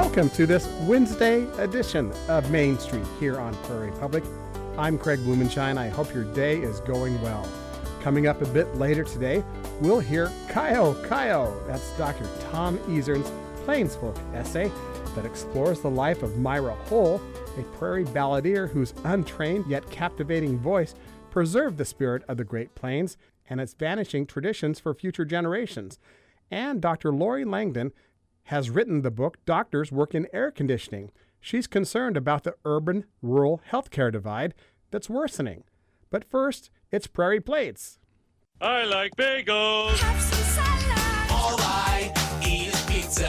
Welcome to this Wednesday edition of Main Street here on Prairie Public. I'm Craig Blumenshine. I hope your day is going well. Coming up a bit later today, we'll hear Kyo. That's Dr. Tom Ezern's Plainsfolk essay that explores the life of Myra Hull, a prairie balladeer whose untrained yet captivating voice preserved the spirit of the Great Plains and its vanishing traditions for future generations. And Dr. Lori Langdon has written the book Doctors Work in Air Conditioning. She's concerned about the urban-rural healthcare divide that's worsening. But first, it's Prairie Plates. I like bagels. Have some salad. All I eat is pizza.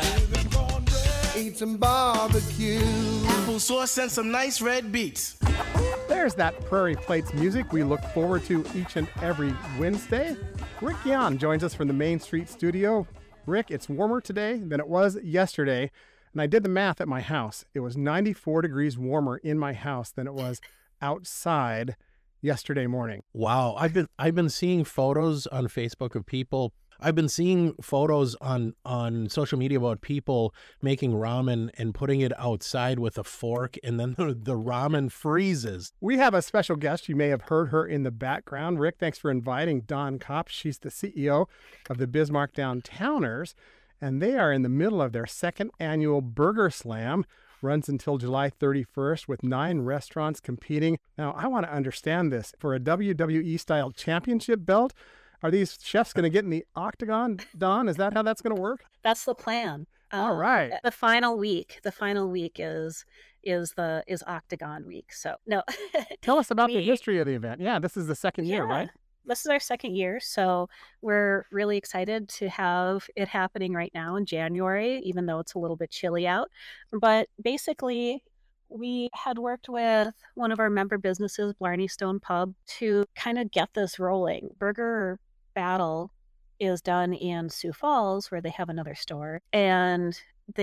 Eat some barbecue. Apple sauce and some nice red beets. There's that Prairie Plates music we look forward to each and every Wednesday. Rick Yan joins us from the Main Street studio. Rick, it's warmer today than it was yesterday, and I did the math at my house. It was 94 degrees warmer in my house than it was outside yesterday morning. Wow, I've been seeing photos on Facebook of people. I've been seeing photos on social media about people making ramen and putting it outside with a fork, and then the ramen freezes. We have a special guest. You may have heard her in the background. Rick, thanks for inviting Dawn Kopp. She's the CEO of the Bismarck Downtowners, and they are in the middle of their second annual Burger Slam. Runs until July 31st with 9 restaurants competing. Now, I want to understand this. For a WWE-style championship belt, are these chefs going to get in the octagon, Dawn? Is that how that's going to work? That's the plan. All right. The final week is Octagon week. So no. Tell us about the history of the event. Yeah, this is the second year, right? This is our second year, so we're really excited to have it happening right now in January, even though it's a little bit chilly out. But basically, we had worked with one of our member businesses, Blarney Stone Pub, to kind of get this rolling. Burger Battle is done in Sioux Falls, where they have another store, and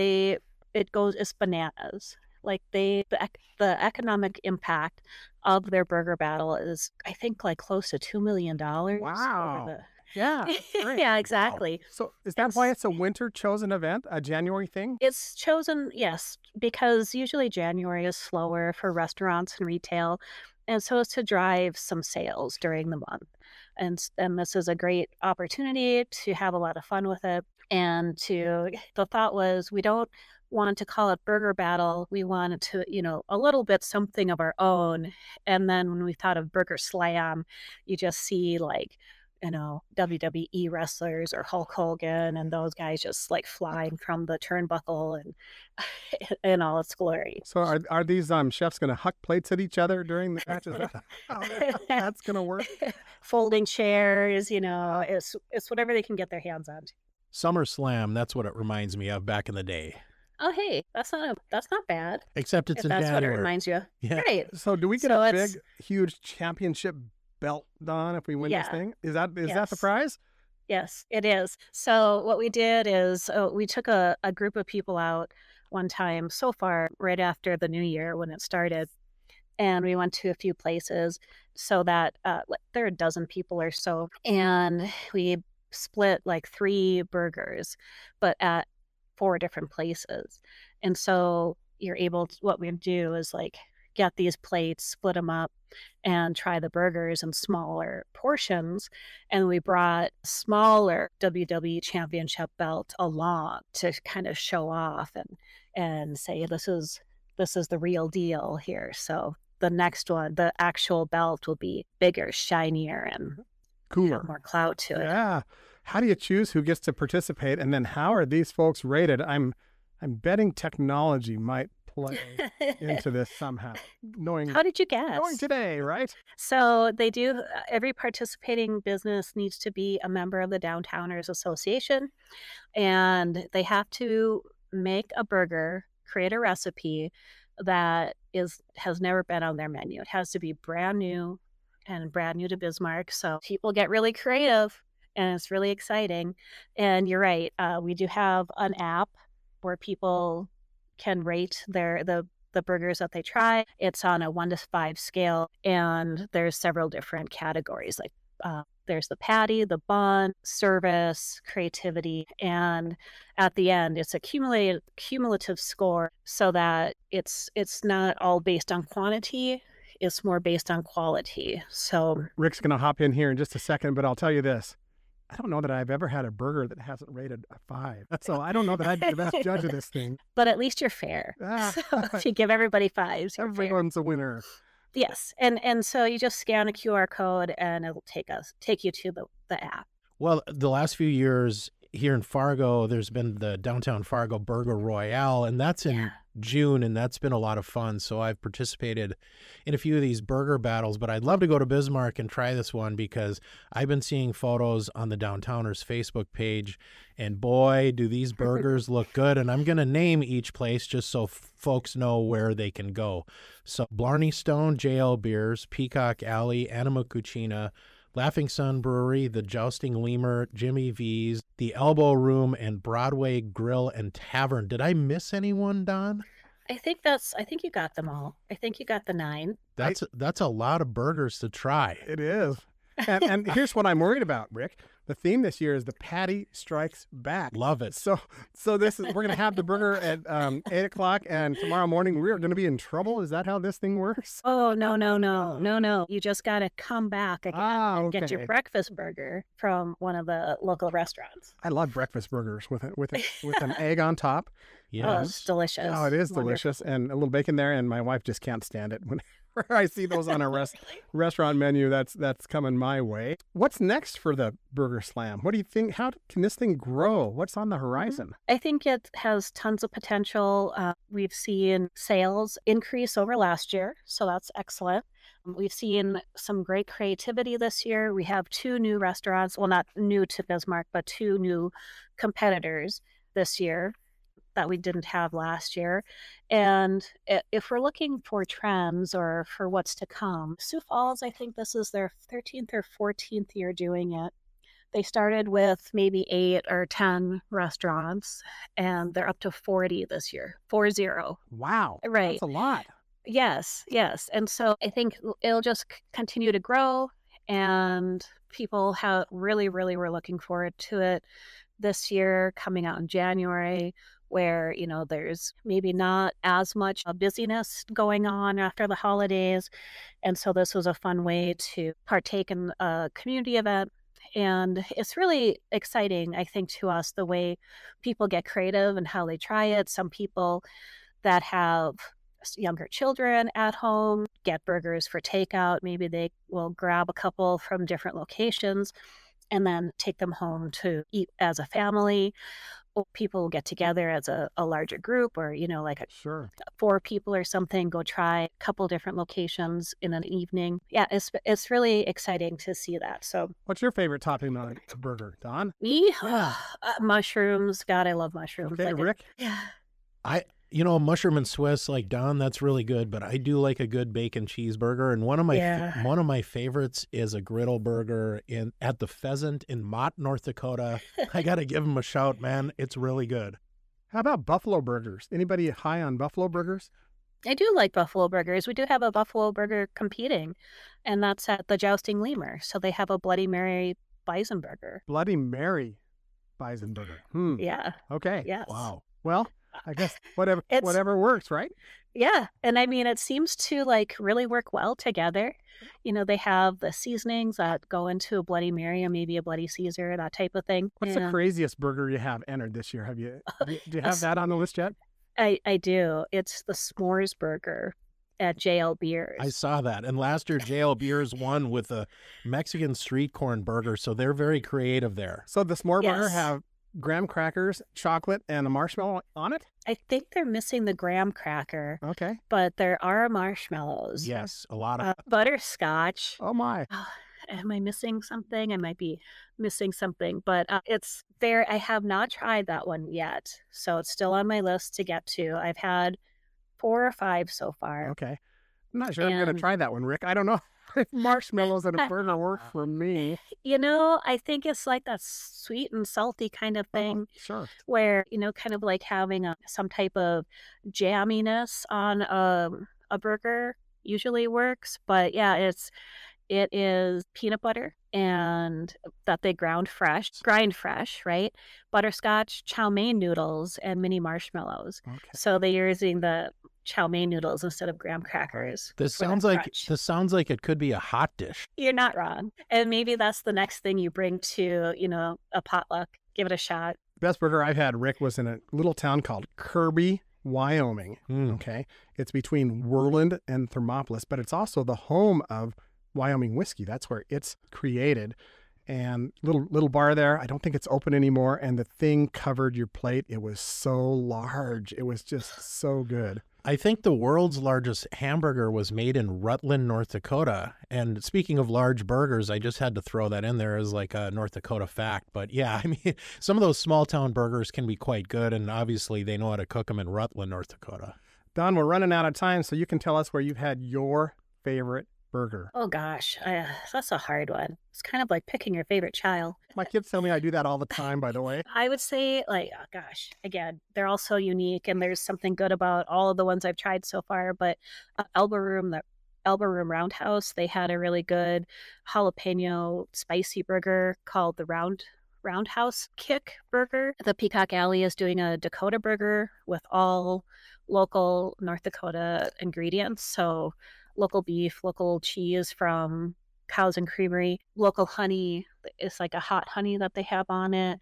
it's bananas. Like the economic impact of their Burger Battle is, I think, like close to $2 million. Wow. Yeah. Great. Yeah, exactly. Wow. So is that why it's a winter chosen event, a January thing? It's chosen, yes, because usually January is slower for restaurants and retail. And so it's to drive some sales during the month. And this is a great opportunity to have a lot of fun with it. And the thought was, we don't want to call it Burger Battle. We wanted to, a little bit something of our own. And then when we thought of Burger Slam, you just see WWE wrestlers or Hulk Hogan and those guys just like flying from the turnbuckle and in all its glory. So are these chefs going to huck plates at each other during the matches? That's going to work? Folding chairs, it's whatever they can get their hands on. SummerSlam, that's what it reminds me of back in the day. Oh, hey, that's not bad. Except it's in that's January. What it reminds you. Yeah. Right. So do we get a big, huge championship belt, Dawn, if we win this thing? Is that the prize? Yes, it is. So what we did is we took a group of people out one time so far right after the new year when it started, and we went to a few places so that there are a dozen people or so, and we split like 3 burgers, but at 4 different places. And so what we do is like get these plates, split them up, and try the burgers in smaller portions. And we brought smaller WWE championship belt along to kind of show off and say, this is the real deal here. So the next one, the actual belt, will be bigger, shinier, and cooler, more clout to it. Yeah. How do you choose who gets to participate? And then how are these folks rated? I'm betting technology might play into this somehow. How did you guess? Knowing today, right? So they do, every participating business needs to be a member of the Downtowners Association, and they have to make a burger, create a recipe that has never been on their menu. It has to be brand new to Bismarck. So people get really creative, and it's really exciting. And you're right. We do have an app where people can rate the burgers that they try. It's on a 1 to 5 scale, and there's several different categories like There's the patty, the bun, service, creativity, and at the end, it's a cumulative score so that it's not all based on quantity. It's more based on quality. So Rick's going to hop in here in just a second, but I'll tell you this. I don't know that I've ever had a burger that hasn't rated a 5. So I don't know that I'd be the best judge of this thing. but at least you're fair. So if you give everybody 5s, you're fair. Everyone's a winner. Yes, and so you just scan a QR code and it'll take you to the app. Well, the last few years here in Fargo, there's been the Downtown Fargo Burger Royale, and that's in June, and that's been a lot of fun. So I've participated in a few of these burger battles, but I'd love to go to Bismarck and try this one because I've been seeing photos on the Downtowners Facebook page, and boy, do these burgers look good. And I'm going to name each place just so folks know where they can go. So Blarney Stone, JL Beers, Peacock Alley, Anima Cucina, Laughing Sun Brewery, the Jousting Lemur, Jimmy V's, the Elbow Room, and Broadway Grill and Tavern. Did I miss anyone, Don? I think you got them all. I think you got the 9. That's a lot of burgers to try. It is. And here's what I'm worried about, Rick. The theme this year is the Patty Strikes Back. Love it. So we're going to have the burger at 8 o'clock, and tomorrow morning we're going to be in trouble. Is that how this thing works? Oh, no. You just got to come back again and get your breakfast burger from one of the local restaurants. I love breakfast burgers with an egg on top. Yes. Oh, it's delicious. Oh, it is Wonderful. delicious, and a little bacon there, and my wife just can't stand it whenever I see those on a restaurant menu. That's coming my way. What's next for the Burger Slam? What do you think? How can this thing grow? What's on the horizon? I think it has tons of potential. We've seen sales increase over last year, so that's excellent. We've seen some great creativity this year. We have 2 new restaurants, well, not new to Bismarck, but 2 new competitors this year that we didn't have last year. And if we're looking for trends or for what's to come, Sioux Falls, I think this is their 13th or 14th year doing it. They started with maybe 8 or 10 restaurants, and they're up to 40 this year. 40. Wow. Right. That's a lot. Yes. And so I think it'll just continue to grow, and people really were looking forward to it this year, coming out in January, where, there's maybe not as much busyness going on after the holidays. And so this was a fun way to partake in a community event. And it's really exciting, I think, to us, the way people get creative and how they try it. Some people that have younger children at home get burgers for takeout. Maybe they will grab a couple from different locations and then take them home to eat as a family. Or people get together as a larger group, or, like Sure. 4 people or something, go try a couple different locations in an evening. Yeah, it's really exciting to see that. So What's your favorite topping on a burger, Don? me, mushrooms. God, I love mushrooms. Okay, Rick? Yeah. Mushroom and Swiss, like Don, that's really good, but I do like a good bacon cheeseburger. And one of my favorites is a griddle burger at the Pheasant in Mott, North Dakota. I got to give them a shout, man. It's really good. How about buffalo burgers? Anybody high on buffalo burgers? I do like buffalo burgers. We do have a buffalo burger competing, and that's at the Jousting Lemur. So they have a Bloody Mary bison burger. Bloody Mary bison burger. Yeah. Okay. Yes. Wow. Well, I guess whatever works, right? Yeah. And I mean, it seems to really work well together. They have the seasonings that go into a Bloody Mary and maybe a Bloody Caesar, that type of thing. What's the craziest burger you have entered this year? Do you have that on the list yet? I do. It's the s'mores burger at JL Beers. I saw that. And last year, JL Beers won with a Mexican street corn burger. So they're very creative there. So the s'more burger Yes. have graham crackers, chocolate, and a marshmallow on it? I think they're missing the graham cracker, Okay. but there are marshmallows. Yes, a lot of Butterscotch. Oh, my. Am I missing something? I might be missing something, but it's there. I have not tried that one yet, so it's still on my list to get to. I've had 4 or 5 so far. Okay. I'm not sure I'm going to And- try that one, Rick. I don't know if marshmallows and a burger work for me. I think it's like that sweet and salty kind of thing. Oh, sure. Where, kind of like having some type of jamminess on a burger usually works. But yeah, It is peanut butter and that they grind fresh, right? Butterscotch, chow mein noodles, and mini marshmallows. Okay. So they're using the chow mein noodles instead of graham crackers. This for that sounds like crunch. it could be a hot dish. You're not wrong. And maybe that's the next thing you bring to, a potluck. Give it a shot. Best burger I've had, Rick, was in a little town called Kirby, Wyoming. Okay. It's between Worland and Thermopolis, but it's also the home of Wyoming whiskey. That's where it's created. And little bar there. I don't think it's open anymore. And the thing covered your plate. It was so large. It was just so good. I think the world's largest hamburger was made in Rutland, North Dakota. And speaking of large burgers, I just had to throw that in there as like a North Dakota fact. But yeah, I mean, some of those small town burgers can be quite good. And obviously they know how to cook them in Rutland, North Dakota. Don, we're running out of time, so you can tell us where you've had your favorite burger. Oh gosh, that's a hard one. It's kind of like picking your favorite child. My kids tell me I do that all the time, by the way. I would say, again, they're all so unique, and there's something good about all of the ones I've tried so far. But Elbow Room Roundhouse, they had a really good jalapeno spicy burger called the Roundhouse Kick Burger. The Peacock Alley is doing a Dakota burger with all local North Dakota ingredients. So local beef, local cheese from Cows and Creamery, local honey. It's like a hot honey that they have on it.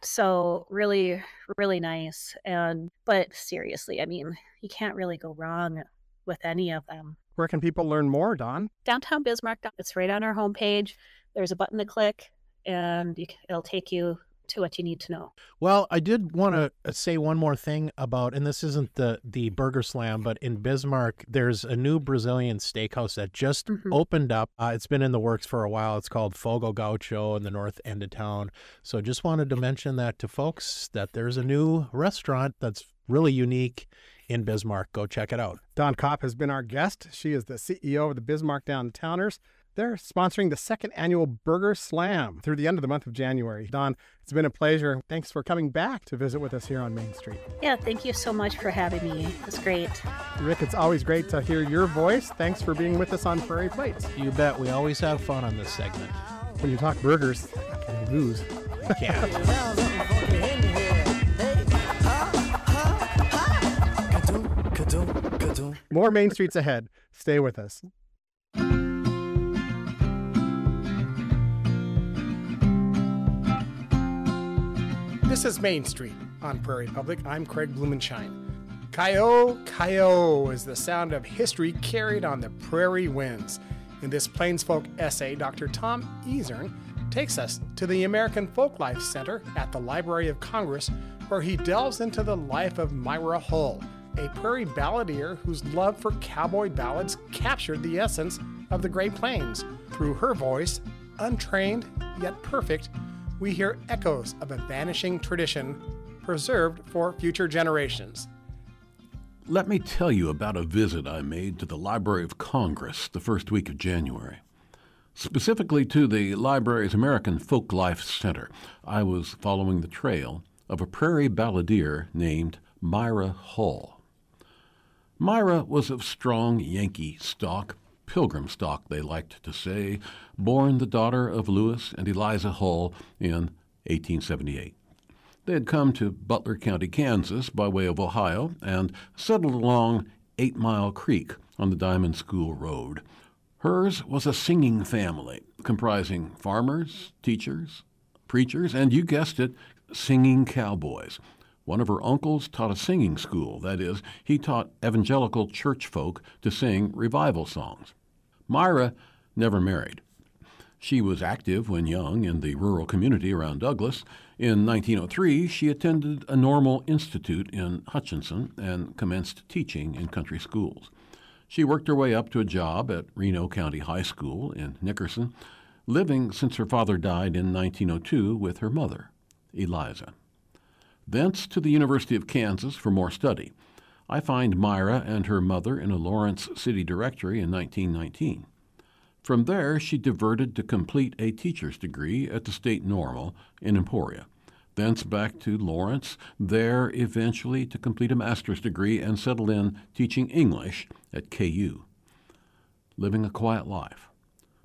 So really, really nice. But seriously, I mean, you can't really go wrong with any of them. Where can people learn more, Don? Downtown Bismarck. It's right on our homepage. There's a button to click, and it'll take you to what you need to know. Well, I did want to say one more thing about, and this isn't the Burger Slam, but in Bismarck, there's a new Brazilian steakhouse that just opened up. It's been in the works for a while. It's called Fogo Gaucho in the north end of town. So just wanted to mention that to folks, that there's a new restaurant that's really unique in Bismarck. Go check it out. Dawn Kopp has been our guest. She is the CEO of the Bismarck Downtowners. They're sponsoring the second annual Burger Slam through the end of the month of January. Dawn, it's been a pleasure. Thanks for coming back to visit with us here on Main Street. Yeah, thank you so much for having me. It's great. Rick, it's always great to hear your voice. Thanks for being with us on Prairie Plates. You bet. We always have fun on this segment. When you talk burgers, you lose. Yeah. More Main Streets ahead. Stay with us. This is Main Street on Prairie Public. I'm Craig Blumenshine. Ki-O, Ki-O is the sound of history carried on the prairie winds. In this Plains Folk essay, Dr. Tom Ezern takes us to the American Folklife Center at the Library of Congress, where he delves into the life of Myra Hull, a prairie balladeer whose love for cowboy ballads captured the essence of the Great Plains. Through her voice, untrained yet perfect, we hear echoes of a vanishing tradition preserved for future generations. Let me tell you about a visit I made to the Library of Congress the first week of January. Specifically to the library's American Folklife Center. I was following the trail of a prairie balladeer named Myra Hull. Myra was of strong Yankee stock, Pilgrim stock, they liked to say, born the daughter of Lewis and Eliza Hull in 1878. They had come to Butler County, Kansas, by way of Ohio, and settled along 8 Mile Creek on the Diamond School Road. Hers was a singing family, comprising farmers, teachers, preachers, and you guessed it, singing cowboys. One of her uncles taught a singing school. That is, he taught evangelical church folk to sing revival songs. Myra never married. She was active when young in the rural community around Douglas. In 1903, she attended a normal institute in Hutchinson and commenced teaching in country schools. She worked her way up to a job at Reno County High School in Nickerson, living since her father died in 1902 with her mother, Eliza. Thence to the University of Kansas for more study. I find Myra and her mother in a Lawrence City Directory in 1919. From there, she diverted to complete a teacher's degree at the State Normal in Emporia. Thence back to Lawrence, there eventually to complete a master's degree and settle in teaching English at KU. Living a quiet life.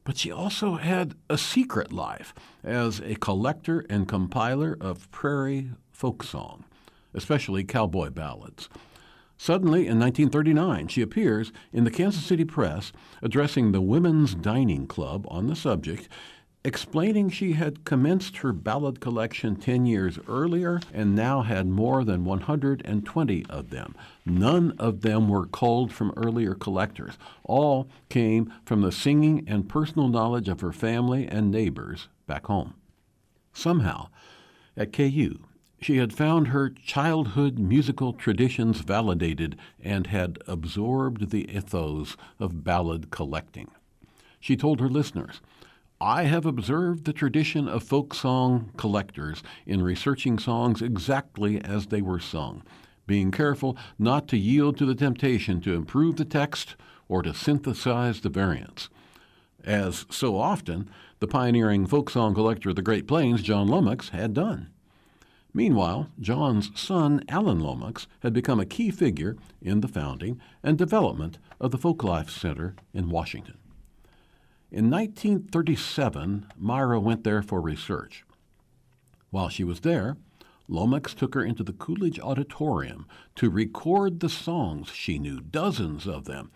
But she also had a secret life as a collector and compiler of prairie folk song, especially cowboy ballads. Suddenly, in 1939, she appears in the Kansas City Press addressing the Women's Dining Club on the subject, explaining she had commenced her ballad collection 10 years earlier and now had more than 120 of them. None of them were culled from earlier collectors. All came from the singing and personal knowledge of her family and neighbors back home. Somehow, at KU, she had found her childhood musical traditions validated and had absorbed the ethos of ballad collecting. She told her listeners, "I have observed the tradition of folk song collectors in researching songs exactly as they were sung, being careful not to yield to the temptation to improve the text or to synthesize the variants." As so often, the pioneering folk song collector of the Great Plains, John Lomax, had done. Meanwhile, John's son, Alan Lomax, had become a key figure in the founding and development of the Folklife Center in Washington. In 1937, Myra went there for research. While she was there, Lomax took her into the Coolidge Auditorium to record the songs she knew, dozens of them.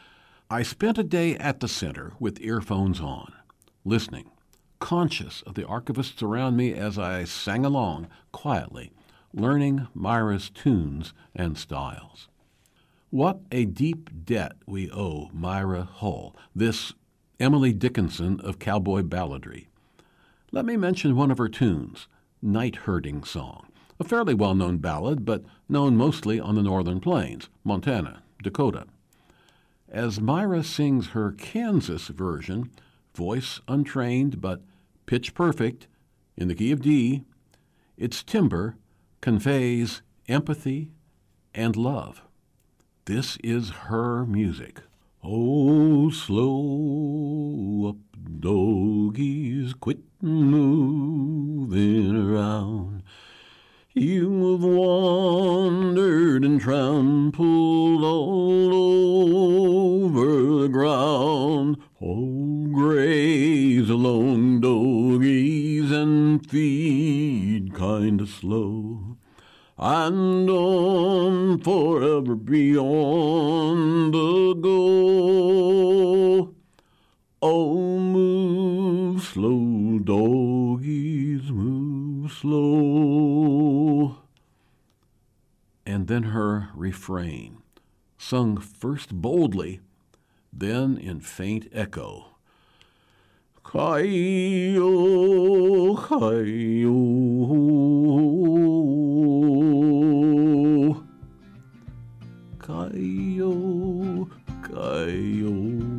I spent a day at the center with earphones on, listening, conscious of the archivists around me as I sang along quietly, learning Myra's tunes and styles. What a deep debt we owe Myra Hull, this Emily Dickinson of cowboy balladry. Let me mention one of her tunes, Night Herding Song, a fairly well-known ballad, but known mostly on the northern plains, Montana, Dakota. As Myra sings her Kansas version, voice untrained but pitch perfect, in the key of D, its timbre conveys empathy and love. This is her music. Oh, slow up, doggies, quit moving around. You have wandered and trampled all over the ground. Oh, graze along, doggies, and feed kinda slow. And on forever beyond the goal. Oh, move slow, doggies, move slow. And then her refrain, sung first boldly, then in faint echo. Hi-yo, hi-yo, hi-yo, hi-yo.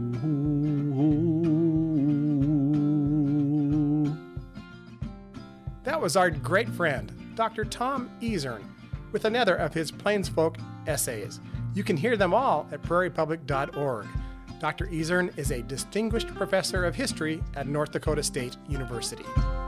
That was our great friend, Dr. Tom Ezern, with another of his Plains Folk essays. You can hear them all at prairiepublic.org. Dr. Ezern is a distinguished professor of history at North Dakota State University.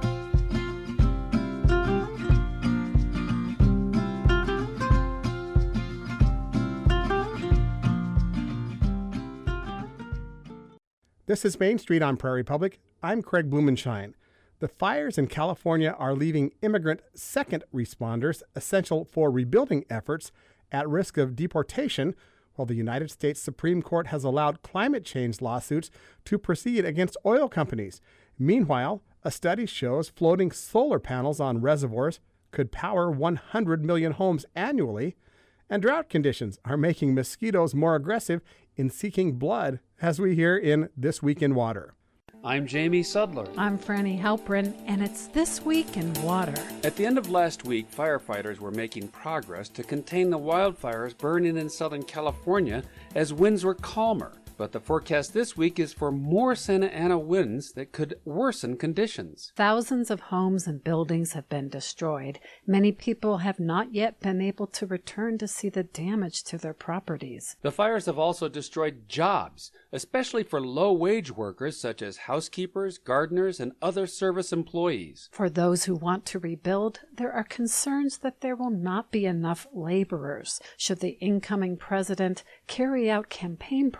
This is Main Street on Prairie Public. I'm Craig Blumenshine. The fires in California are leaving immigrant second responders essential for rebuilding efforts at risk of deportation, while the United States Supreme Court has allowed climate change lawsuits to proceed against oil companies. Meanwhile, a study shows floating solar panels on reservoirs could power 100 million homes annually, and drought conditions are making mosquitoes more aggressive in seeking blood, as we hear in This Week in Water. I'm Jamie Sudler. I'm Franny Halprin, and it's This Week in Water. At the end of last week, firefighters were making progress to contain the wildfires burning in Southern California as winds were calmer. But the forecast this week is for more Santa Ana winds that could worsen conditions. Thousands of homes and buildings have been destroyed. Many people have not yet been able to return to see the damage to their properties. The fires have also destroyed jobs, especially for low-wage workers such as housekeepers, gardeners, and other service employees. For those who want to rebuild, there are concerns that there will not be enough laborers should the incoming president carry out campaign promises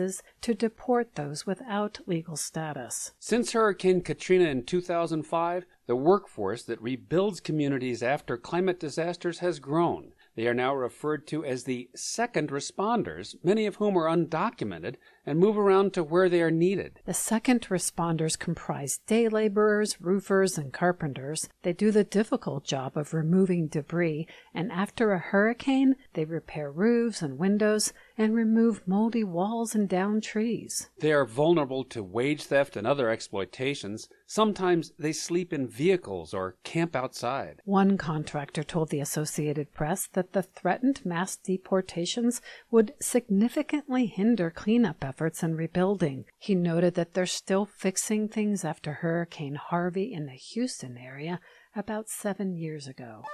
cases to deport those without legal status. Since Hurricane Katrina in 2005, the workforce that rebuilds communities after climate disasters has grown. They are now referred to as the second responders, many of whom are undocumented and move around to where they are needed. The second responders comprise day laborers, roofers, and carpenters. They do the difficult job of removing debris, and after a hurricane, they repair roofs and windows and remove moldy walls and downed trees. They are vulnerable to wage theft and other exploitations. Sometimes they sleep in vehicles or camp outside. One contractor told the Associated Press that the threatened mass deportations would significantly hinder cleanup efforts and rebuilding. He noted that they're still fixing things after Hurricane Harvey in the Houston area about 7 years ago.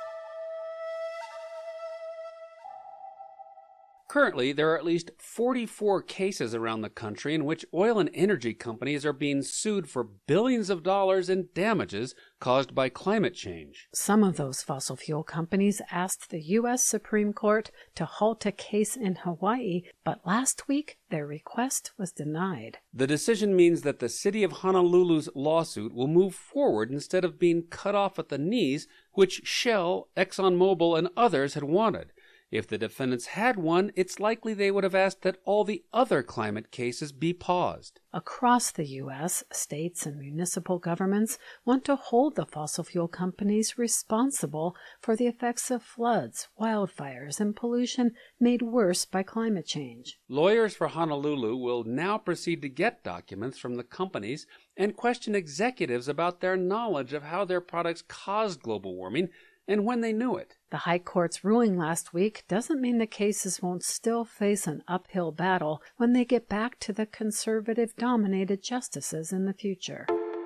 Currently, there are at least 44 cases around the country in which oil and energy companies are being sued for billions of dollars in damages caused by climate change. Some of those fossil fuel companies asked the U.S. Supreme Court to halt a case in Hawaii, but last week their request was denied. The decision means that the city of Honolulu's lawsuit will move forward instead of being cut off at the knees, which Shell, ExxonMobil, and others had wanted. If the defendants had won, it's likely they would have asked that all the other climate cases be paused. Across the U.S., states and municipal governments want to hold the fossil fuel companies responsible for the effects of floods, wildfires, and pollution made worse by climate change. Lawyers for Honolulu will now proceed to get documents from the companies and question executives about their knowledge of how their products caused global warming and when they knew it. The High Court's ruling last week doesn't mean the cases won't still face an uphill battle when they get back to the conservative-dominated justices in the future.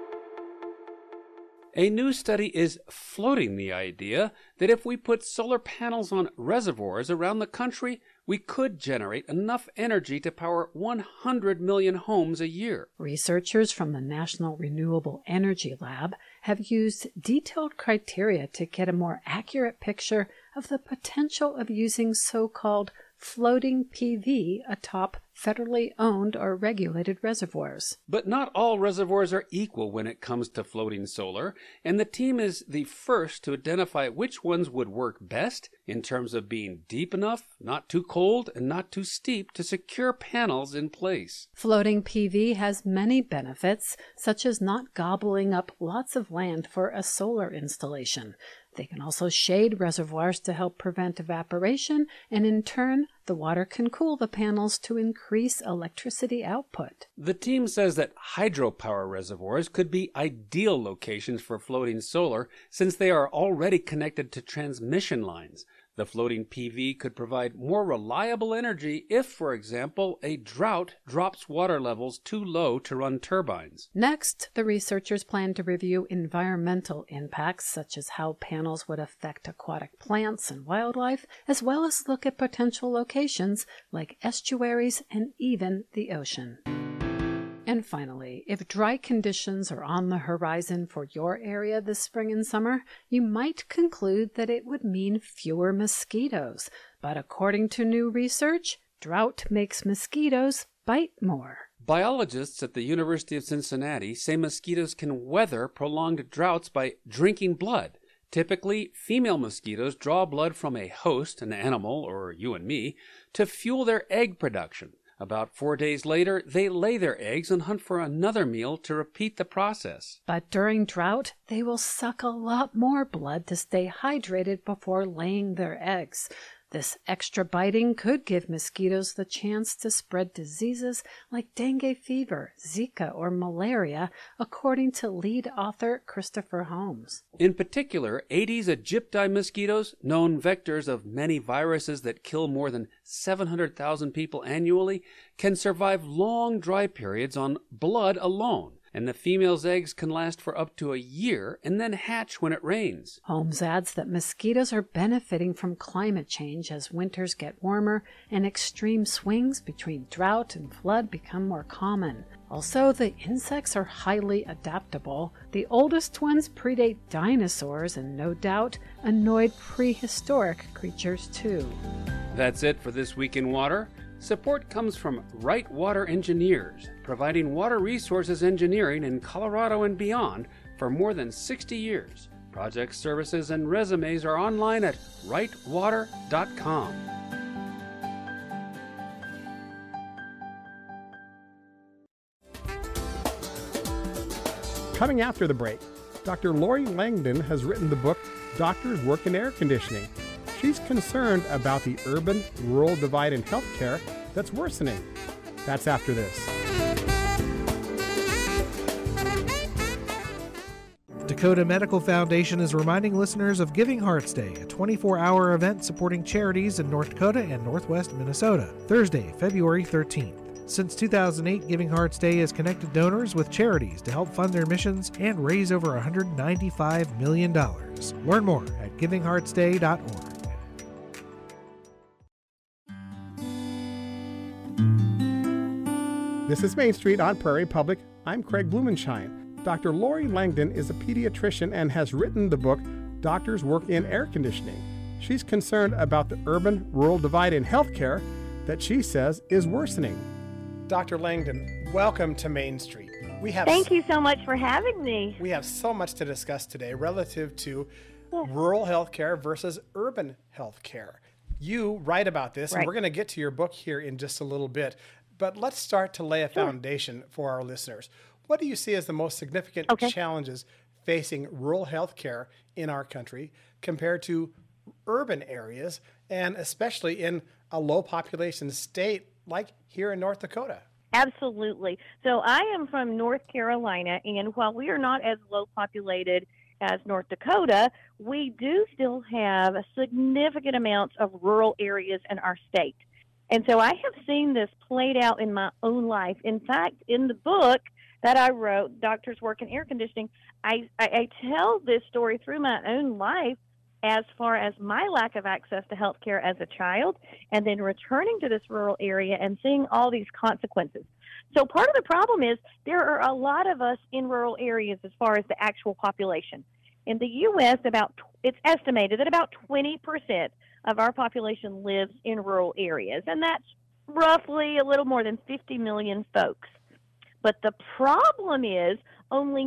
A new study is floating the idea that if we put solar panels on reservoirs around the country, we could generate enough energy to power 100 million homes a year. Researchers from the National Renewable Energy Lab have used detailed criteria to get a more accurate picture of the potential of using so-called floating PV atop federally owned or regulated reservoirs. But not all reservoirs are equal when it comes to floating solar, and the team is the first to identify which ones would work best in terms of being deep enough, not too cold, and not too steep to secure panels in place. Floating PV has many benefits, such as not gobbling up lots of land for a solar installation. They can also shade reservoirs to help prevent evaporation, and in turn, the water can cool the panels to increase electricity output. The team says that hydropower reservoirs could be ideal locations for floating solar since they are already connected to transmission lines. The floating PV could provide more reliable energy if, for example, a drought drops water levels too low to run turbines. Next, the researchers plan to review environmental impacts, such as how panels would affect aquatic plants and wildlife, as well as look at potential locations like estuaries and even the ocean. And finally, if dry conditions are on the horizon for your area this spring and summer, you might conclude that it would mean fewer mosquitoes. But according to new research, drought makes mosquitoes bite more. Biologists at the University of Cincinnati say mosquitoes can weather prolonged droughts by drinking blood. Typically, female mosquitoes draw blood from a host, an animal, or you and me, to fuel their egg production. About 4 days later, they lay their eggs and hunt for another meal to repeat the process. But during drought, they will suck a lot more blood to stay hydrated before laying their eggs. This extra biting could give mosquitoes the chance to spread diseases like dengue fever, Zika, or malaria, according to lead author Christopher Holmes. In particular, Aedes aegypti mosquitoes, known vectors of many viruses that kill more than 700,000 people annually, can survive long dry periods on blood alone. And the female's eggs can last for up to a year and then hatch when it rains. Holmes adds that mosquitoes are benefiting from climate change as winters get warmer and extreme swings between drought and flood become more common. Also, the insects are highly adaptable. The oldest ones predate dinosaurs and no doubt annoyed prehistoric creatures too. That's it for This Week in Water. Support comes from Right Water Engineers, providing water resources engineering in Colorado and beyond for more than 60 years. Project services and resumes are online at rightwater.com. Coming after the break, Dr. Lori Langdon has written the book Doctors Work in Air Conditioning. She's concerned about the urban-rural divide in healthcare that's worsening. That's after this. Dakota Medical Foundation is reminding listeners of Giving Hearts Day, a 24-hour event supporting charities in North Dakota and Northwest Minnesota, Thursday, February 13th. Since 2008, Giving Hearts Day has connected donors with charities to help fund their missions and raise over $195 million. Learn more at givingheartsday.org. This is Main Street on Prairie Public. I'm Craig Blumenshine. Dr. Lori Langdon is a pediatrician and has written the book Doctors Work in Air Conditioning. She's concerned about the urban-rural divide in healthcare that she says is worsening. Dr. Langdon, welcome to Main Street. Thank you so much for having me. We have so much to discuss today relative to rural healthcare versus urban healthcare. You write about this, and we're going to get to your book here in just a little bit. But let's start to lay a foundation for our listeners. What do you see as the most significant challenges facing rural healthcare in our country compared to urban areas, and especially in a low population state like here in North Dakota? Absolutely. So I am from North Carolina, and while we are not as low populated as North Dakota, we do still have significant amounts of rural areas in our state. And so I have seen this played out in my own life. In fact, in the book that I wrote, Doctors Work in Air Conditioning, I tell this story through my own life as far as my lack of access to health care as a child, and then returning to this rural area and seeing all these consequences. So part of the problem is there are a lot of us in rural areas as far as the actual population. In the U.S., it's estimated that about 20% of our population lives in rural areas, and that's roughly a little more than 50 million folks. But the problem is only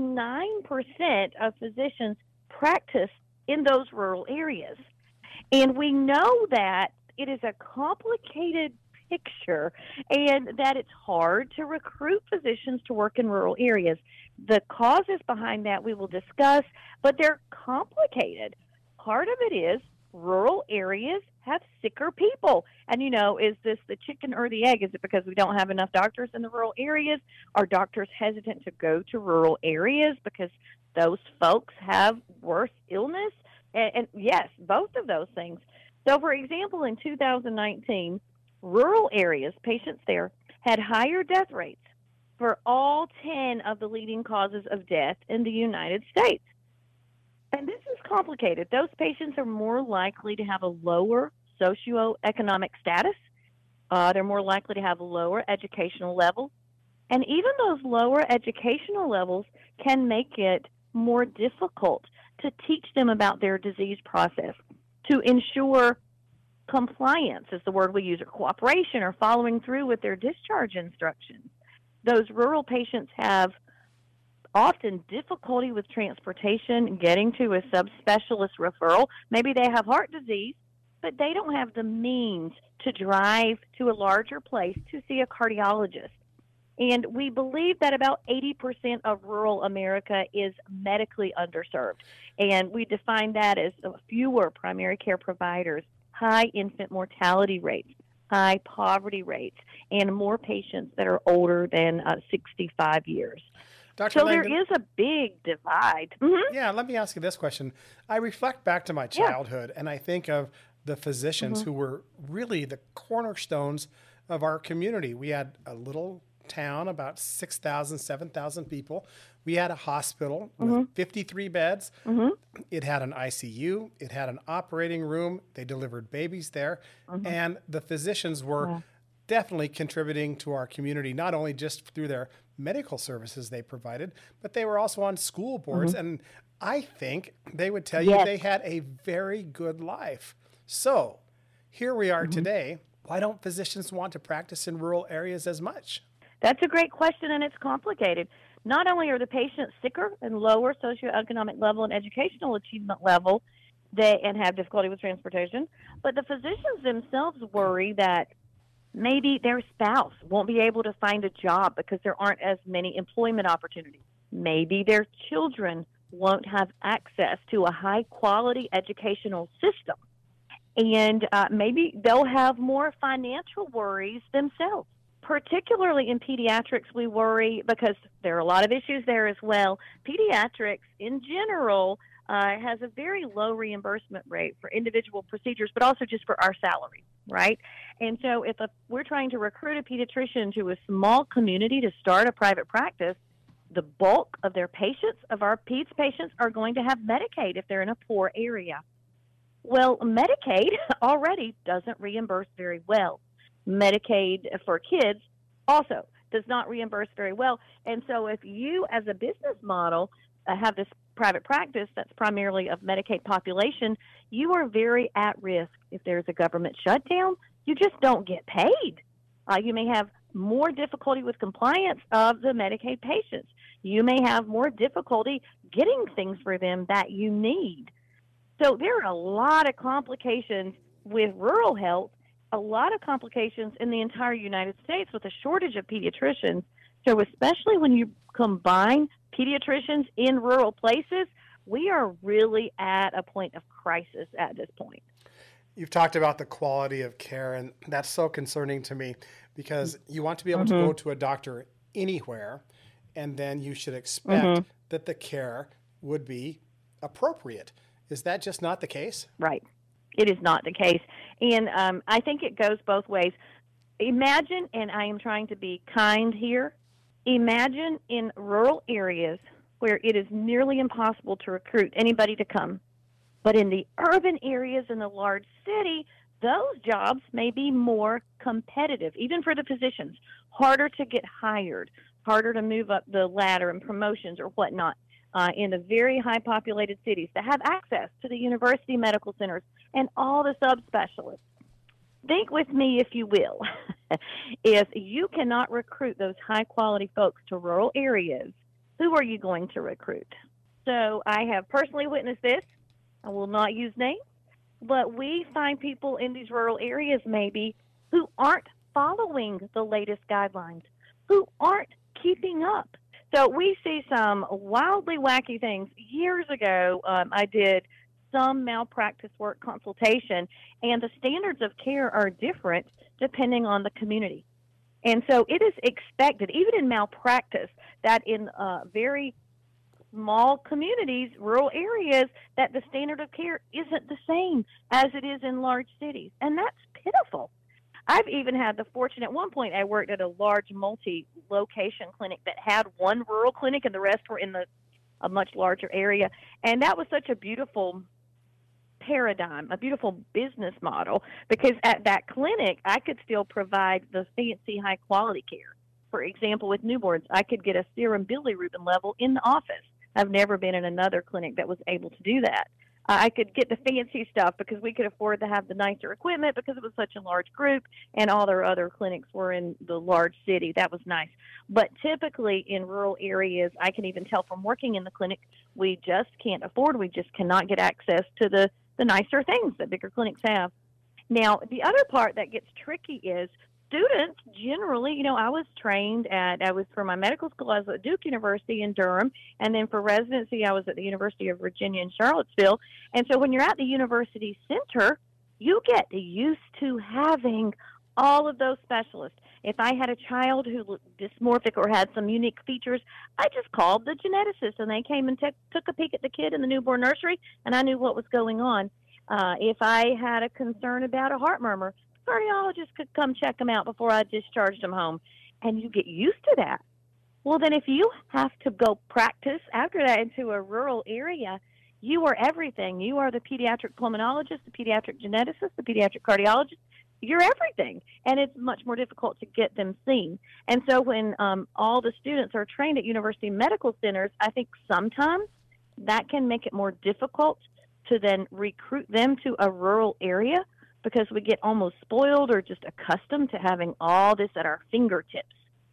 9% of physicians practice in those rural areas. And we know that it is a complicated picture and that it's hard to recruit physicians to work in rural areas. The causes behind that we will discuss, but they're complicated. Part of it is rural areas have sicker people. And, is this the chicken or the egg? Is it because we don't have enough doctors in the rural areas? Are doctors hesitant to go to rural areas because those folks have worse illness? And yes, both of those things. So, for example, in 2019, rural areas, patients there, had higher death rates for all 10 of the leading causes of death in the United States. And this is complicated. Those patients are more likely to have a lower socioeconomic status. They're more likely to have a lower educational level. And even those lower educational levels can make it more difficult to teach them about their disease process, to ensure compliance is the word we use, or cooperation, or following through with their discharge instructions. Those rural patients have often difficulty with transportation, getting to a subspecialist referral. Maybe they have heart disease, but they don't have the means to drive to a larger place to see a cardiologist. And we believe that about 80% of rural America is medically underserved. And we define that as fewer primary care providers, high infant mortality rates, high poverty rates, and more patients that are older than 65 years. Dr. So Langdon, there is a big divide. Yeah, let me ask you this question. I reflect back to my childhood, and I think of the physicians who were really the cornerstones of our community. We had a little town, about 6,000, 7,000 people. We had a hospital with 53 beds. It had an ICU. It had an operating room. They delivered babies there. And the physicians were definitely contributing to our community, not only just through their medical services they provided, but they were also on school boards. And I think they would tell you they had a very good life. So here we are today why don't physicians want to practice in rural areas as much? That's a great question, and it's complicated. Not only are the patients sicker and lower socioeconomic level and educational achievement level and have difficulty with transportation, but the physicians themselves worry that maybe their spouse won't be able to find a job because there aren't as many employment opportunities. Maybe their children won't have access to a high-quality educational system. And maybe they'll have more financial worries themselves. Particularly in pediatrics, we worry because there are a lot of issues there as well. Pediatrics, in general, has a very low reimbursement rate for individual procedures, but also just for our salary, right? And so if we're trying to recruit a pediatrician to a small community to start a private practice, the bulk of their patients, of our peds patients, are going to have Medicaid if they're in a poor area. Well, Medicaid already doesn't reimburse very well. Medicaid for kids also does not reimburse very well. And so if you, as a business model, have this private practice that's primarily of Medicaid population, you are very at risk. If there's a government shutdown, you just don't get paid. You may have more difficulty with compliance of the Medicaid patients. You may have more difficulty getting things for them that you need. So there are a lot of complications with rural health, a lot of complications in the entire United States with a shortage of pediatricians. So especially when you combine pediatricians in rural places, we are really at a point of crisis at this point. You've talked about the quality of care, and that's so concerning to me because you want to be able to go to a doctor anywhere, and then you should expect that the care would be appropriate. Is that just not the case? Right. It is not the case. And I think it goes both ways. Imagine, and I am trying to be kind here, imagine in rural areas where it is nearly impossible to recruit anybody to come. But in the urban areas in the large city, those jobs may be more competitive, even for the physicians, harder to get hired, harder to move up the ladder and promotions or whatnot. In the very high populated cities that have access to the university medical centers and all the subspecialists. Think with me, if you will. If you cannot recruit those high quality folks to rural areas, who are you going to recruit? So I have personally witnessed this. I will not use names, but we find people in these rural areas maybe who aren't following the latest guidelines, who aren't keeping up. So we see some wildly wacky things. Years ago, I did some malpractice work consultation, and the standards of care are different depending on the community. And so it is expected, even in malpractice, that in very small communities, rural areas, that the standard of care isn't the same as it is in large cities. And that's pitiful. I've even had the fortune, at one point I worked at a large multi-location clinic that had one rural clinic and the rest were in a much larger area. And that was such a beautiful paradigm, a beautiful business model, because at that clinic I could still provide the fancy high quality care. For example, with newborns, I could get a serum bilirubin level in the office. I've never been in another clinic that was able to do that. I could get the fancy stuff because we could afford to have the nicer equipment because it was such a large group and all their other clinics were in the large city. That was nice. But typically in rural areas, I can even tell from working in the clinic, we just can't afford, we just cannot get access to the nicer things that bigger clinics have. Now, the other part that gets tricky is students generally, I was for my medical school, I was at Duke University in Durham, and then for residency, I was at the University of Virginia in Charlottesville. And so when you're at the university center, you get used to having all of those specialists. If I had a child who looked dysmorphic or had some unique features, I just called the geneticist, and they came and took a peek at the kid in the newborn nursery, and I knew what was going on. If I had a concern about a heart murmur, cardiologist could come check them out before I discharged them home. And you get used to that. Well, then if you have to go practice after that into a rural area, you are everything. You are the pediatric pulmonologist, the pediatric geneticist, the pediatric cardiologist. You're everything. And it's much more difficult to get them seen. And so when all the students are trained at university medical centers, I think sometimes that can make it more difficult to then recruit them to a rural area, because we get almost spoiled or just accustomed to having all this at our fingertips.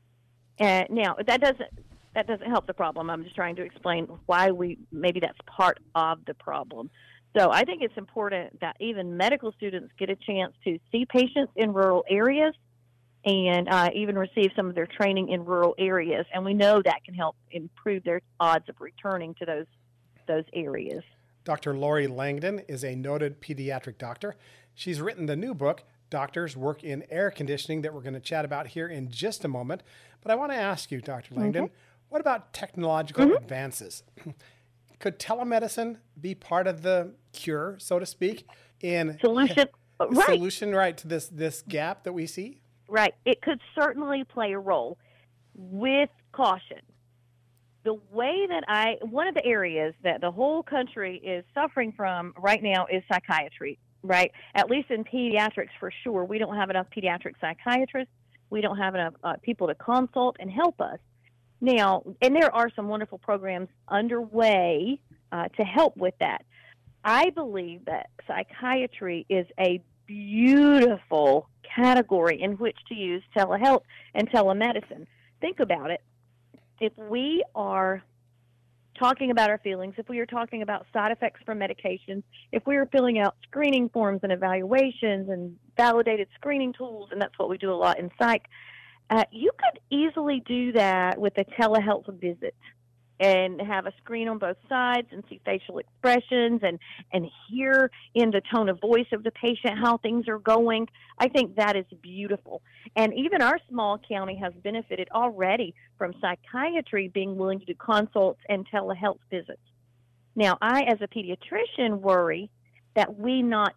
And now that doesn't help the problem. I'm just trying to explain why maybe that's part of the problem. So I think it's important that even medical students get a chance to see patients in rural areas and even receive some of their training in rural areas. And we know that can help improve their odds of returning to those areas. Dr. Lori Langdon is a noted pediatric doctor. She's written the new book, Doctors Work in Air Conditioning, that we're going to chat about here in just a moment. But I want to ask you, Dr. Langdon, what about technological advances? Could telemedicine be part of the cure, so to speak, in solution to this gap that we see? Right. It could certainly play a role with caution. The way that one of the areas that the whole country is suffering from right now is psychiatry, right? At least in pediatrics, for sure. We don't have enough pediatric psychiatrists. We don't have enough people to consult and help us. Now, and there are some wonderful programs underway to help with that. I believe that psychiatry is a beautiful category in which to use telehealth and telemedicine. Think about it. If we are talking about our feelings, if we are talking about side effects from medications, if we are filling out screening forms and evaluations and validated screening tools, and that's what we do a lot in psych, you could easily do that with a telehealth visit and have a screen on both sides and see facial expressions and hear in the tone of voice of the patient how things are going. I think that is beautiful. And even our small county has benefited already from psychiatry being willing to do consults and telehealth visits. Now, I, as a pediatrician, worry that we not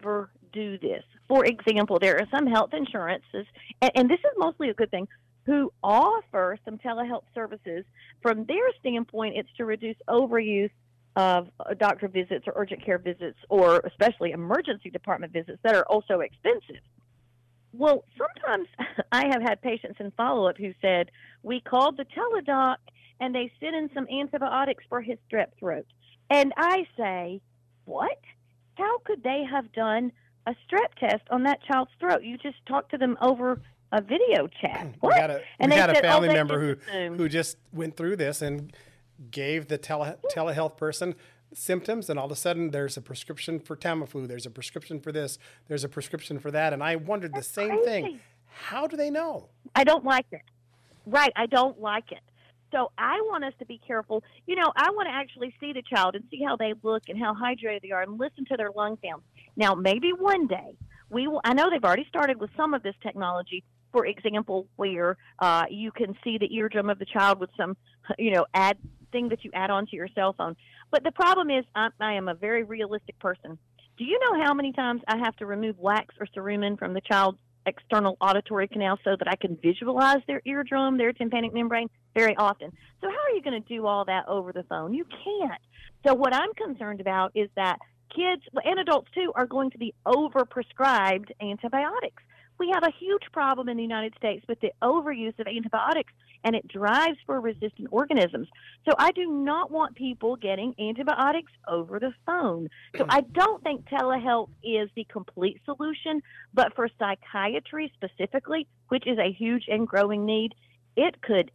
overdo this. For example, there are some health insurances, and this is mostly a good thing, who offer some telehealth services. From their standpoint, it's to reduce overuse of doctor visits or urgent care visits, or especially emergency department visits that are also expensive. Well, sometimes I have had patients in follow-up who said, we called the teledoc and they sent in some antibiotics for his strep throat. And I say, what? How could they have done a strep test on that child's throat? You just talked to them over a video chat. What? We had a family member who just went through this and gave the telehealth person symptoms, and all of a sudden there's a prescription for Tamiflu, there's a prescription for this, there's a prescription for that, and I wondered the same thing. How do they know? I don't like it. Right, I don't like it. So I want us to be careful. You know, I want to actually see the child and see how they look and how hydrated they are and listen to their lung sounds. Now, maybe one day we will. I know they've already started with some of this technology, for example, where you can see the eardrum of the child with some, add thing that you add onto your cell phone. But the problem is I am a very realistic person. Do you know how many times I have to remove wax or cerumen from the child's external auditory canal so that I can visualize their eardrum, their tympanic membrane? Very often. So how are you going to do all that over the phone? You can't. So what I'm concerned about is that kids and adults too are going to be overprescribed antibiotics. We have a huge problem in the United States with the overuse of antibiotics, and it drives for resistant organisms. So I do not want people getting antibiotics over the phone. So I don't think telehealth is the complete solution, but for psychiatry specifically, which is a huge and growing need, it could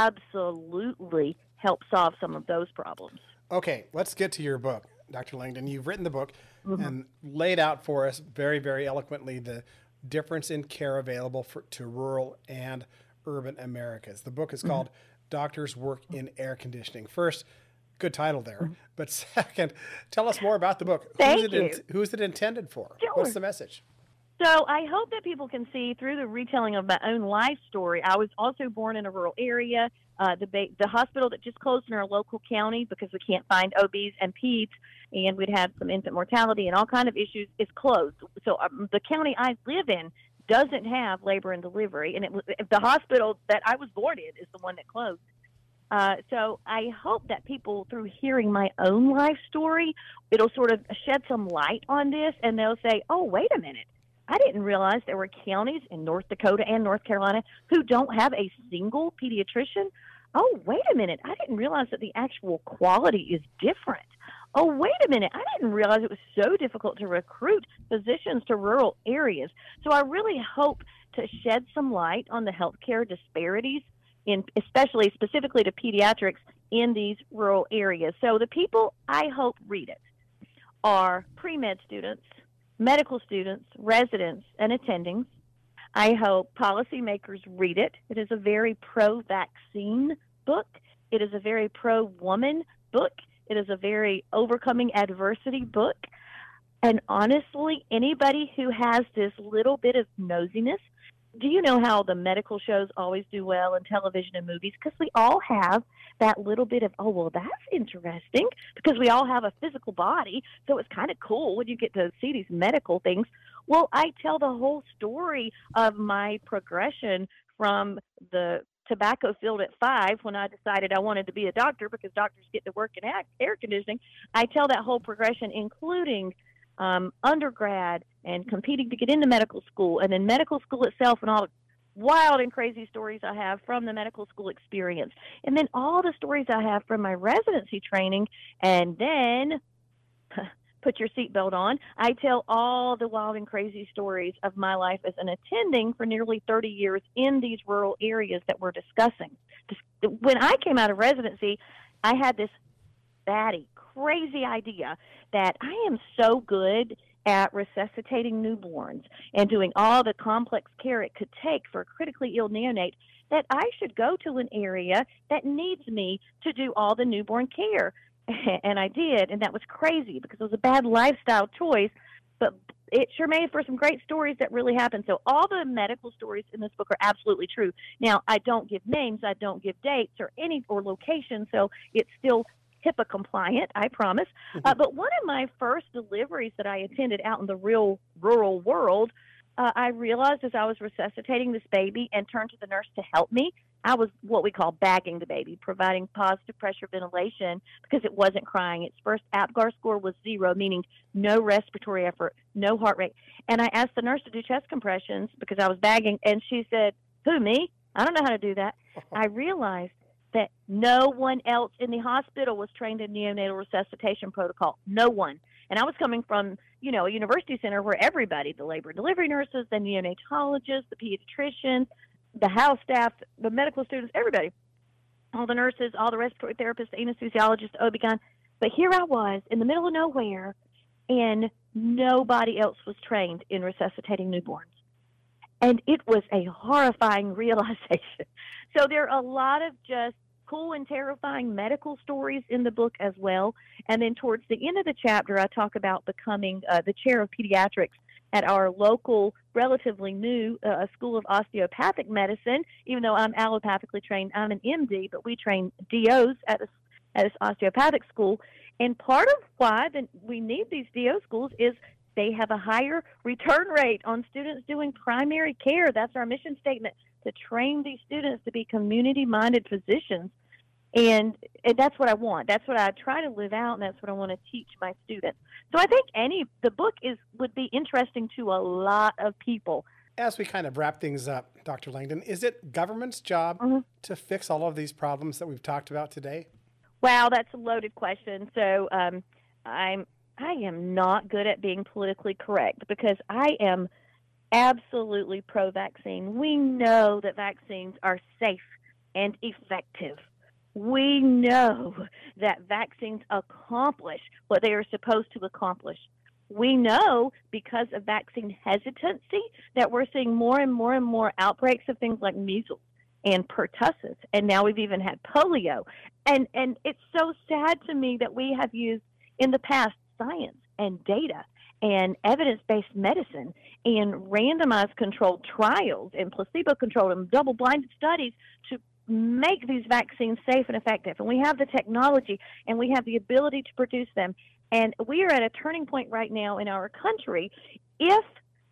absolutely help solve some of those problems. Okay, let's get to your book, Dr. Langdon. You've written the book and laid out for us very, very eloquently the difference in care available to rural and urban Americas. The book is called Doctors Work in Air Conditioning. First, good title there. But second, tell us more about the book. Who's it intended for? Sure. What's the message? So I hope that people can see through the retelling of my own life story. I was also born in a rural area. The hospital that just closed in our local county because we can't find OBs and peds, and we'd had some infant mortality and all kind of issues, is closed. So the county I live in doesn't have labor and delivery, and the hospital that I was born in is the one that closed. So I hope that people, through hearing my own life story, it'll sort of shed some light on this, and they'll say, oh, wait a minute. I didn't realize there were counties in North Dakota and North Carolina who don't have a single pediatrician. Oh, wait a minute. I didn't realize that the actual quality is different. oh, wait a minute, I didn't realize it was so difficult to recruit physicians to rural areas. So I really hope to shed some light on the healthcare disparities, especially specifically to pediatrics in these rural areas. So the people I hope read it are pre-med students, medical students, residents, and attendings. I hope policymakers read it. It is a very pro-vaccine book. It is a very pro-woman book. It is a very overcoming adversity book. And honestly, anybody who has this little bit of nosiness, do you know how the medical shows always do well in television and movies? Because we all have that little bit of, oh, well, that's interesting, because we all have a physical body. So it's kind of cool when you get to see these medical things. Well, I tell the whole story of my progression from the tobacco field at 5 when I decided I wanted to be a doctor, because doctors get to work in air conditioning. I tell that whole progression, including undergrad and competing to get into medical school, and then medical school itself, and all the wild and crazy stories I have from the medical school experience, and then all the stories I have from my residency training, and then put your seatbelt on, I tell all the wild and crazy stories of my life as an attending for nearly 30 years in these rural areas that we're discussing. When I came out of residency, I had this batty, crazy idea that I am so good at resuscitating newborns and doing all the complex care it could take for a critically ill neonate that I should go to an area that needs me to do all the newborn care. And I did, and that was crazy because it was a bad lifestyle choice, but it sure made for some great stories that really happened. So all the medical stories in this book are absolutely true. Now, I don't give names, I don't give dates or locations, so it's still HIPAA compliant, I promise. But one of my first deliveries that I attended out in the real rural world, I realized as I was resuscitating this baby and turned to the nurse to help me, I was what we call bagging the baby, providing positive pressure ventilation because it wasn't crying. Its first APGAR score was 0, meaning no respiratory effort, no heart rate. And I asked the nurse to do chest compressions because I was bagging, and she said, "Who, me? I don't know how to do that." I realized that no one else in the hospital was trained in neonatal resuscitation protocol. No one. And I was coming from, a university center where everybody, the labor and delivery nurses, the neonatologists, the pediatricians, the house staff, the medical students, everybody, all the nurses, all the respiratory therapists, the anesthesiologists, the OB-GYN. But here I was in the middle of nowhere, and nobody else was trained in resuscitating newborns. And it was a horrifying realization. So there are a lot of just cool and terrifying medical stories in the book as well. And then towards the end of the chapter, I talk about becoming the chair of pediatrics at our local, relatively new School of Osteopathic Medicine. Even though I'm allopathically trained, I'm an MD, but we train DOs at this osteopathic school. And part of why we need these DO schools is they have a higher return rate on students doing primary care. That's our mission statement, to train these students to be community-minded physicians. And that's what I want. That's what I try to live out, and that's what I want to teach my students. So I think the book would be interesting to a lot of people. As we kind of wrap things up, Dr. Langdon, is it government's job to fix all of these problems that we've talked about today? Wow, that's a loaded question. So I am not good at being politically correct because I am absolutely pro-vaccine. We know that vaccines are safe and effective. We know that vaccines accomplish what they are supposed to accomplish. We know because of vaccine hesitancy that we're seeing more and more and more outbreaks of things like measles and pertussis, and now we've even had polio. And it's so sad to me that we have used in the past science and data and evidence-based medicine and randomized controlled trials and placebo-controlled and double-blinded studies to make these vaccines safe and effective. And we have the technology and we have the ability to produce them. And we are at a turning point right now in our country. If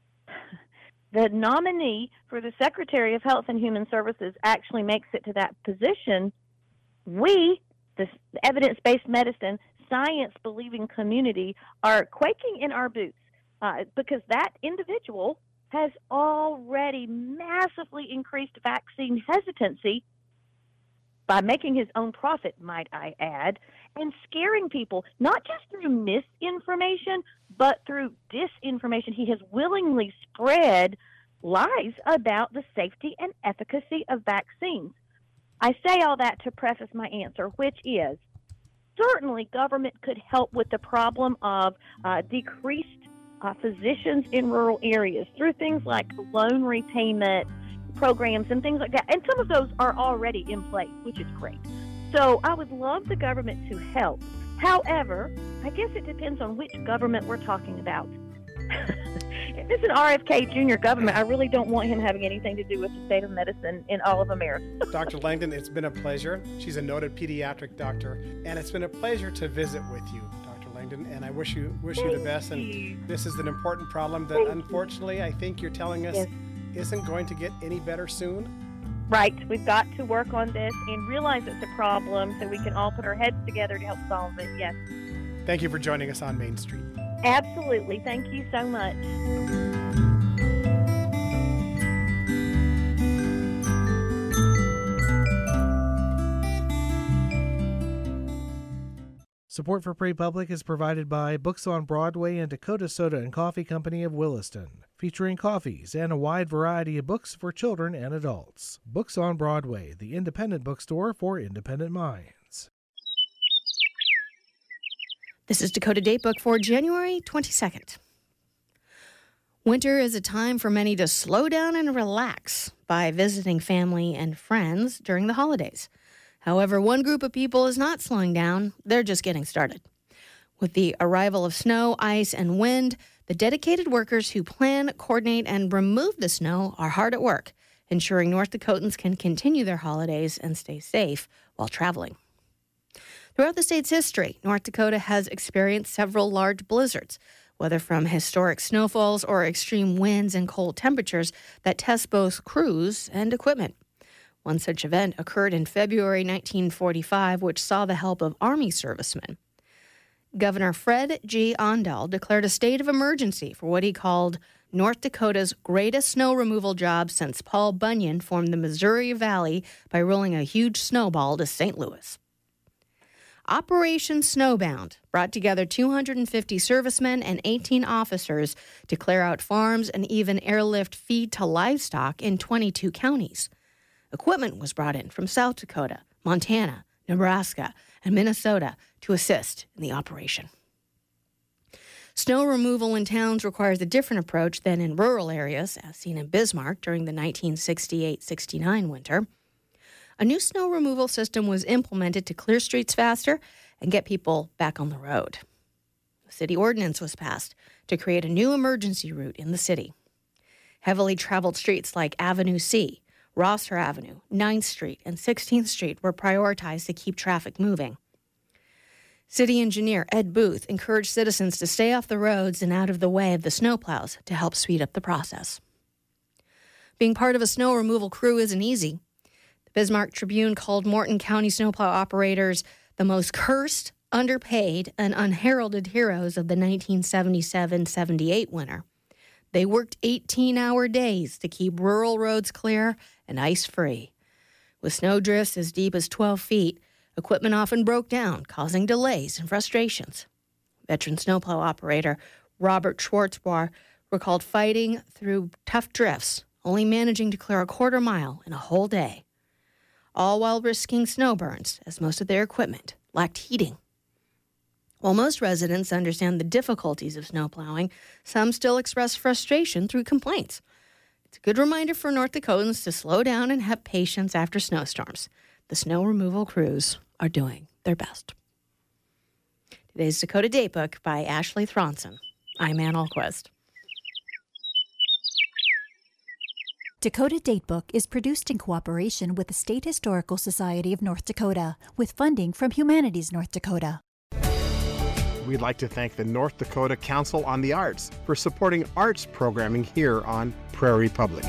the nominee for the Secretary of Health and Human Services actually makes it to that position, we, the evidence-based medicine, science-believing community, are quaking in our boots because that individual has already massively increased vaccine hesitancy by making his own profit, might I add, and scaring people, not just through misinformation, but through disinformation. He has willingly spread lies about the safety and efficacy of vaccines. I say all that to preface my answer, which is certainly government could help with the problem of decreased physicians in rural areas through things like loan repayment programs and things like that. And some of those are already in place, which is great. So I would love the government to help. However, I guess it depends on which government we're talking about. If it's an RFK Jr. government, I really don't want him having anything to do with the state of medicine in all of America. Dr. Langdon, it's been a pleasure. She's a noted pediatric doctor, and it's been a pleasure to visit with you, Dr. Langdon, and I wish you the best. And this is an important problem that, unfortunately, I think you're telling us isn't going to get any better soon. Right. We've got to work on this and realize it's a problem so we can all put our heads together to help solve it. Yes. Thank you for joining us on Main Street. Absolutely. Thank you so much. Support for Prairie Public is provided by Books on Broadway and Dakota Soda and Coffee Company of Williston, featuring coffees and a wide variety of books for children and adults. Books on Broadway, the independent bookstore for independent minds. This is Dakota Datebook for January 22nd. Winter is a time for many to slow down and relax by visiting family and friends during the holidays. However, one group of people is not slowing down. They're just getting started. With the arrival of snow, ice, and wind, the dedicated workers who plan, coordinate, and remove the snow are hard at work, ensuring North Dakotans can continue their holidays and stay safe while traveling. Throughout the state's history, North Dakota has experienced several large blizzards, whether from historic snowfalls or extreme winds and cold temperatures that test both crews and equipment. One such event occurred in February 1945, which saw the help of Army servicemen. Governor Fred G. Ondahl declared a state of emergency for what he called North Dakota's greatest snow removal job since Paul Bunyan formed the Missouri Valley by rolling a huge snowball to St. Louis. Operation Snowbound brought together 250 servicemen and 18 officers to clear out farms and even airlift feed to livestock in 22 counties. Equipment was brought in from South Dakota, Montana, Nebraska, and Minnesota to assist in the operation. Snow removal in towns requires a different approach than in rural areas, as seen in Bismarck during the 1968-69 winter. A new snow removal system was implemented to clear streets faster and get people back on the road. A city ordinance was passed to create a new emergency route in the city. Heavily traveled streets like Avenue C, Rosser Avenue, 9th Street, and 16th Street were prioritized to keep traffic moving. City engineer Ed Booth encouraged citizens to stay off the roads and out of the way of the snowplows to help speed up the process. Being part of a snow removal crew isn't easy. The Bismarck Tribune called Morton County snowplow operators the most cursed, underpaid, and unheralded heroes of the 1977-78 winter. They worked 18-hour days to keep rural roads clear and ice-free. With snow drifts as deep as 12 feet, equipment often broke down, causing delays and frustrations. Veteran snowplow operator Robert Schwartzbar recalled fighting through tough drifts, only managing to clear a quarter mile in a whole day, all while risking snow burns, as most of their equipment lacked heating. While most residents understand the difficulties of snowplowing, some still express frustration through complaints. It's a good reminder for North Dakotans to slow down and have patience after snowstorms. The snow removal crews are doing their best. Today's Dakota Datebook by Ashley Thronson. I'm Ann Alquist. Dakota Datebook is produced in cooperation with the State Historical Society of North Dakota, with funding from Humanities North Dakota. We'd like to thank the North Dakota Council on the Arts for supporting arts programming here on Prairie Public.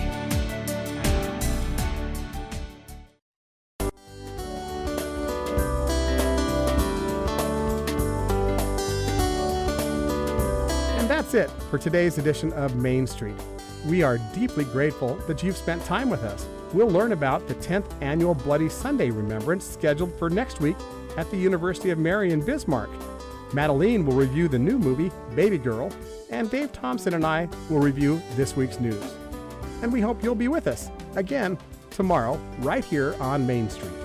And that's it for today's edition of Main Street. We are deeply grateful that you've spent time with us. we'll learn about the 10th annual Bloody Sunday Remembrance scheduled for next week at the University of Mary in Bismarck. Madeline will review the new movie, Baby Girl, and Dave Thompson and I will review this week's news. And we hope you'll be with us again tomorrow, right here on Main Street.